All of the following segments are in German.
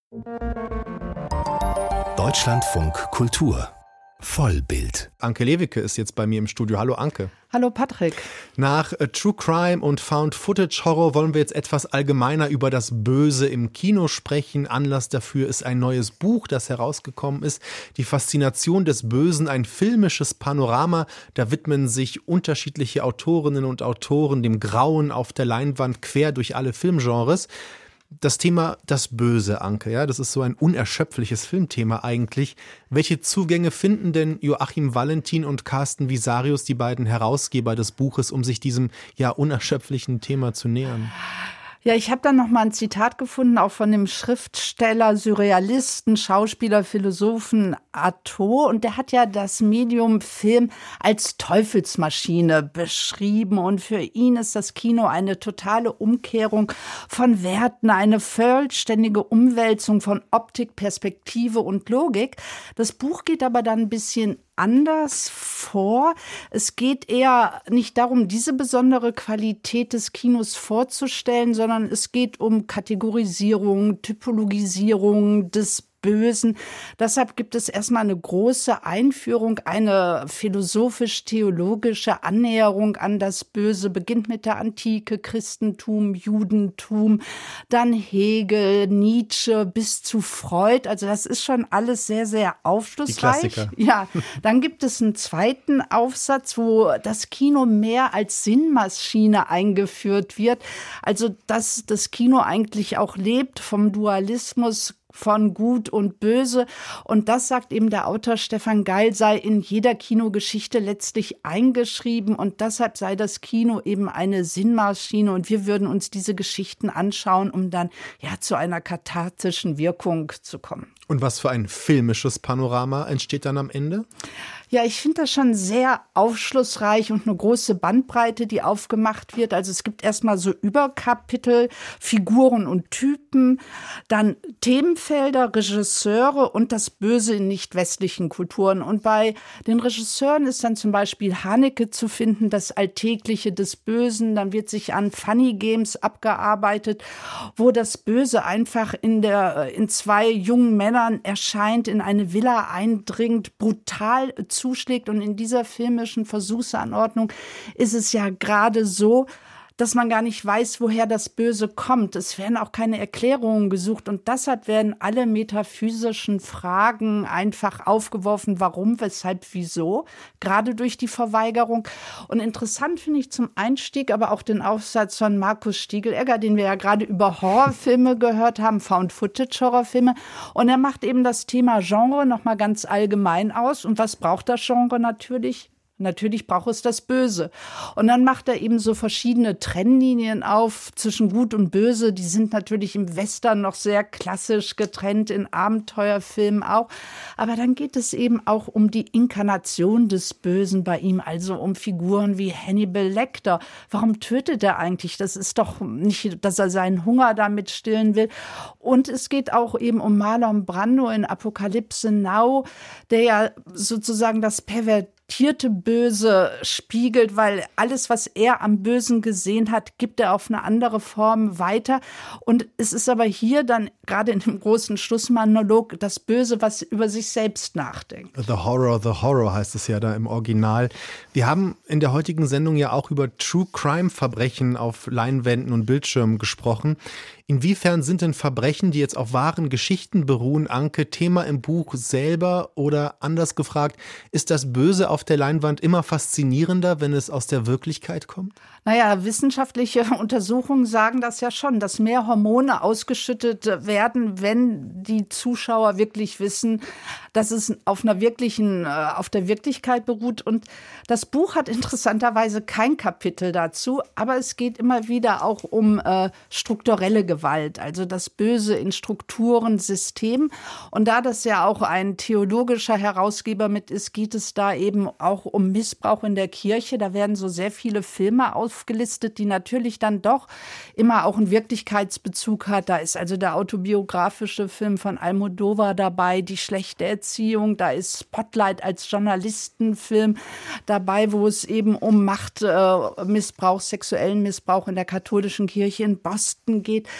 Deutschlandfunk Kultur Vollbild. Anke Lewicke ist jetzt bei mir im Studio. Hallo Anke. Hallo Patrick. Nach True Crime und Found-Footage-Horror wollen wir jetzt etwas allgemeiner über das Böse im Kino sprechen. Anlass dafür ist ein neues Buch, das herausgekommen ist. Die Faszination des Bösen, ein filmisches Panorama. Da widmen sich unterschiedliche Autorinnen und Autoren dem Grauen auf der Leinwand quer durch alle Filmgenres. Das Thema das Böse, Anke, ja, das ist so ein unerschöpfliches Filmthema eigentlich. Welche Zugänge finden denn Joachim Valentin und Carsten Visarius, die beiden Herausgeber des Buches, um sich diesem ja unerschöpflichen Thema zu nähern? Ja, ich habe dann noch mal ein Zitat gefunden, auch von dem Schriftsteller, Surrealisten, Schauspieler, Philosophen Artaud. Und der hat ja das Medium Film als Teufelsmaschine beschrieben. Und für ihn ist das Kino eine totale Umkehrung von Werten, eine vollständige Umwälzung von Optik, Perspektive und Logik. Das Buch geht aber dann ein bisschen anders vor. Es geht eher nicht darum, diese besondere Qualität des Kinos vorzustellen, sondern es geht um Kategorisierung, Typologisierung des Bösen. Deshalb gibt es erstmal eine große Einführung, eine philosophisch-theologische Annäherung an das Böse, beginnt mit der Antike, Christentum, Judentum, dann Hegel, Nietzsche bis zu Freud. Also das ist schon alles sehr, sehr aufschlussreich. Die Klassiker. Ja, dann gibt es einen zweiten Aufsatz, wo das Kino mehr als Sinnmaschine eingeführt wird. Also dass das Kino eigentlich auch lebt vom Dualismus von Gut und Böse. Und das, sagt eben der Autor Stefan Geil, sei in jeder Kinogeschichte letztlich eingeschrieben. Und deshalb sei das Kino eben eine Sinnmaschine. Und wir würden uns diese Geschichten anschauen, um dann ja zu einer kathartischen Wirkung zu kommen. Und was für ein filmisches Panorama entsteht dann am Ende? Ja, ich finde das schon sehr aufschlussreich und eine große Bandbreite, die aufgemacht wird. Also es gibt erstmal so Überkapitel, Figuren und Typen, dann Themenfelder, Regisseure und das Böse in nicht-westlichen Kulturen. Und bei den Regisseuren ist dann zum Beispiel Haneke zu finden, das Alltägliche des Bösen. Dann wird sich an Funny Games abgearbeitet, wo das Böse einfach in zwei jungen Männern erscheint, in eine Villa eindringt, brutal zuschlägt. Und in dieser filmischen Versuchsanordnung ist es ja gerade so, dass man gar nicht weiß, woher das Böse kommt. Es werden auch keine Erklärungen gesucht und deshalb werden alle metaphysischen Fragen einfach aufgeworfen. Warum, weshalb, wieso? Gerade durch die Verweigerung. Und interessant finde ich zum Einstieg aber auch den Aufsatz von Markus Stiegelegger, den wir ja gerade über Horrorfilme gehört haben, Found-Footage-Horrorfilme. Und er macht eben das Thema Genre nochmal ganz allgemein aus. Und was braucht das Genre natürlich? Natürlich braucht es das Böse. Und dann macht er eben so verschiedene Trennlinien auf zwischen Gut und Böse. Die sind natürlich im Western noch sehr klassisch getrennt, in Abenteuerfilmen auch. Aber dann geht es eben auch um die Inkarnation des Bösen bei ihm, also um Figuren wie Hannibal Lecter. Warum tötet er eigentlich? Das ist doch nicht, dass er seinen Hunger damit stillen will. Und es geht auch eben um Marlon Brando in Apokalypse Now, der ja sozusagen das pervertierte Böse spiegelt, weil alles, was er am Bösen gesehen hat, gibt er auf eine andere Form weiter. Und es ist aber hier dann gerade in dem großen Schlussmonolog das Böse, was über sich selbst nachdenkt. The Horror heißt es ja da im Original. Wir haben in der heutigen Sendung ja auch über True-Crime-Verbrechen auf Leinwänden und Bildschirmen gesprochen. Inwiefern sind denn Verbrechen, die jetzt auf wahren Geschichten beruhen, Anke, Thema im Buch selber oder anders gefragt, ist das Böse auf der Leinwand immer faszinierender, wenn es aus der Wirklichkeit kommt? Naja, wissenschaftliche Untersuchungen sagen das ja schon, dass mehr Hormone ausgeschüttet werden, wenn die Zuschauer wirklich wissen, dass es auf der Wirklichkeit beruht. Und das Buch hat interessanterweise kein Kapitel dazu, aber es geht immer wieder auch um strukturelle Gewalt, also das Böse in Strukturen, Systemen. Und da das ja auch ein theologischer Herausgeber mit ist, geht es da eben auch um Missbrauch in der Kirche. Da werden so sehr viele Filme aufgelistet, die natürlich dann doch immer auch einen Wirklichkeitsbezug hat. Da ist also der autobiografische Film von Almodóvar dabei, Die schlechte Erziehung. Da ist Spotlight als Journalistenfilm dabei, wo es eben um Machtmissbrauch, sexuellen Missbrauch in der katholischen Kirche in Boston geht.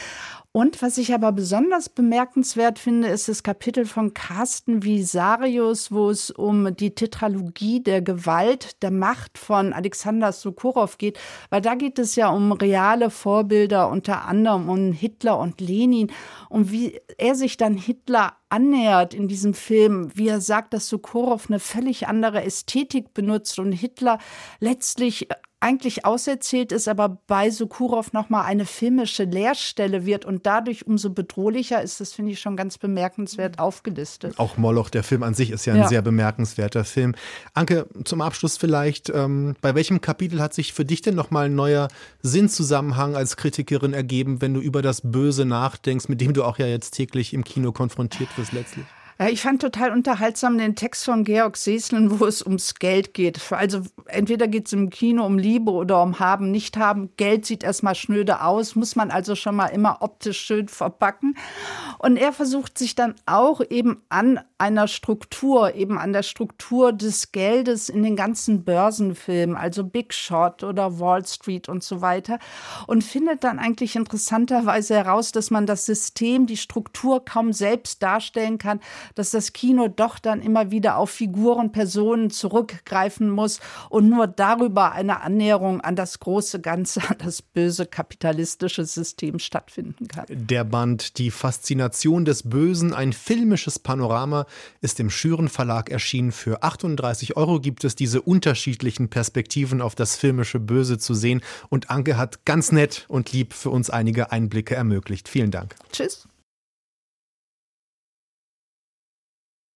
Und was ich aber besonders bemerkenswert finde, ist das Kapitel von Carsten Visarius, wo es um die Tetralogie der Gewalt, der Macht von Alexander Sokurov geht. Weil da geht es ja um reale Vorbilder, unter anderem um Hitler und Lenin. Und wie er sich dann Hitler annähert in diesem Film, wie er sagt, dass Sokurov eine völlig andere Ästhetik benutzt und Hitler letztlich eigentlich auserzählt ist, aber bei Sokurov nochmal eine filmische Leerstelle wird und dadurch umso bedrohlicher ist, das finde ich schon ganz bemerkenswert aufgelistet. Auch Moloch, der Film an sich, ist ja ein sehr bemerkenswerter Film. Anke, zum Abschluss vielleicht, bei welchem Kapitel hat sich für dich denn nochmal ein neuer Sinnzusammenhang als Kritikerin ergeben, wenn du über das Böse nachdenkst, mit dem du auch ja jetzt täglich im Kino konfrontiert wirst letztlich? Ja, ich fand total unterhaltsam den Text von Georg Seeßlen, wo es ums Geld geht. Also entweder geht es im Kino um Liebe oder um Haben, nicht haben. Geld sieht erstmal schnöde aus, muss man also schon mal immer optisch schön verpacken. Und er versucht sich dann auch eben an einer Struktur, eben an der Struktur des Geldes in den ganzen Börsenfilmen, also Big Short oder Wall Street und so weiter. Und findet dann eigentlich interessanterweise heraus, dass man das System, die Struktur kaum selbst darstellen kann, dass das Kino doch dann immer wieder auf Figuren, Personen zurückgreifen muss und nur darüber eine Annäherung an das große Ganze, an das böse kapitalistische System stattfinden kann. Der Band Die Faszination des Bösen, ein filmisches Panorama, ist im Schüren Verlag erschienen. Für 38 € gibt es diese unterschiedlichen Perspektiven auf das filmische Böse zu sehen. Und Anke hat ganz nett und lieb für uns einige Einblicke ermöglicht. Vielen Dank. Tschüss.